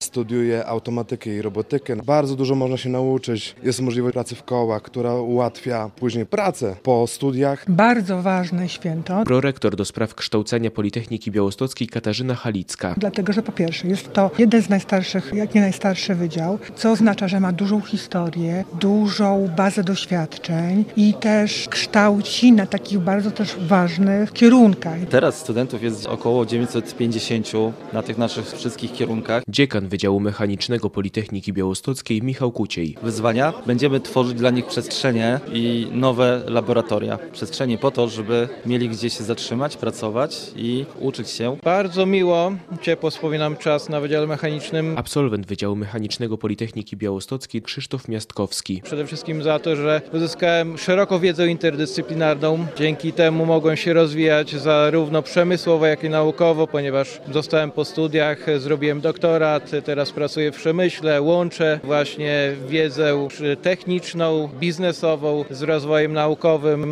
studiuję automatykę i robotykę. Bardzo dużo można się nauczyć. Jest możliwość pracy w kołach, która ułatwia później pracę po studiach. Bardzo ważne święto. Prorektor do spraw kształcenia Politechniki Białostockiej Katarzyna Halicka. Dlatego, że po pierwsze jest to jeden z najstarszych, jak nie najstarszy wydział, co oznacza, że ma dużą historię, dużą bazę doświadczeń i też kształci na takich bardzo też ważnych kierunkach. Teraz studentów jest około 950 na tych naszych wszystkich kierunkach. Dziekan Wydziału Mechanicznego Politechniki Białostockiej Michał Kuciej. Wyzwania. Będziemy tworzyć dla nich przestrzenie i nowe laboratoria. Przestrzenie po to, żeby mieli gdzie się zatrzymać, pracować i uczyć się. Bardzo miło, ciepło wspominam czas na Wydziale Mechanicznym. Absolwent Wydziału Mechanicznego Politechniki Białostockiej Krzysztof Miastkowski. Przede wszystkim za to, że uzyskałem szeroką wiedzę interdyscyplinarną. Dzięki temu mogłem się rozwijać zarówno przemysłowo, jak i naukowo, ponieważ zostałem po studiach, zrobiłem doktorat, teraz pracuję w przemyśle, łączę właśnie wiedzę techniczną, biznesową z rozwojem naukowym.